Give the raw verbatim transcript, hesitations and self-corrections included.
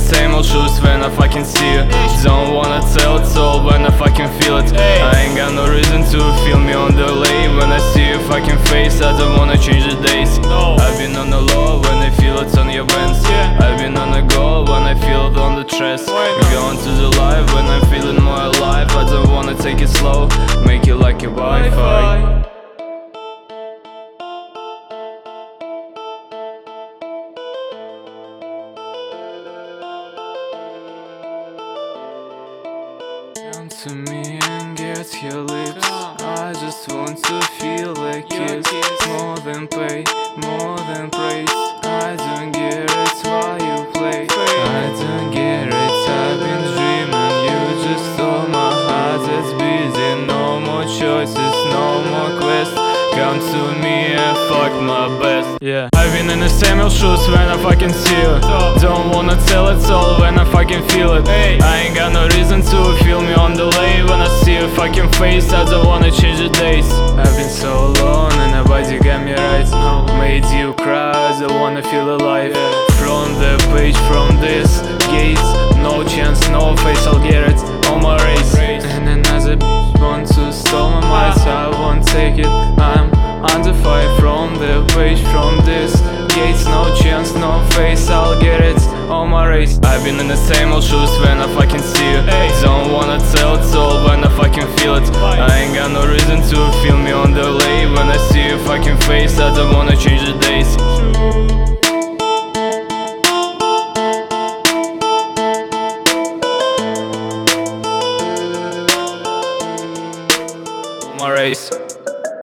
same old shoes when I fucking see you. Don't wanna tell it's all when I fucking feel it. I ain't got no reason to feel me on delay. When I see your fucking face, I don't wanna change the days. I've been on the low when I feel it's on your vents. I've been on the go when I feel it on the chest. Going to the live when I'm feeling more alive. I don't wanna take it slow, make it like a Wi-Fi. Come to me and get your lips. I just want to feel like kiss. More than pay, more than praise. I don't get it, why you play. I don't get it, I've been dreaming. You just stole my heart, it's busy. No more choices, no more quests. Come to me and fuck my best. Yeah, I've been in the same old shoes when I fucking see you. Don't wanna tell it all when I fucking feel it. I ain't got no reason to feel me on delay. When I see your fucking face, I don't wanna change the days. I've been so alone and nobody got me right. Made you cry, I don't wanna feel alive. From the page, from this gates, no chance, no face, I'll get it on my race. And another bitch want to stole my mind, so I won't take it. I'm under fire from the page, from this gates, no chance, no face, I'll get it on my race. I've been in the same old shoes when I fucking see you. Don't wanna tell it's all when I fucking feel it. I ain't got no reason to feel me on delay. When I see your fucking face, I don't wanna change the days. My race.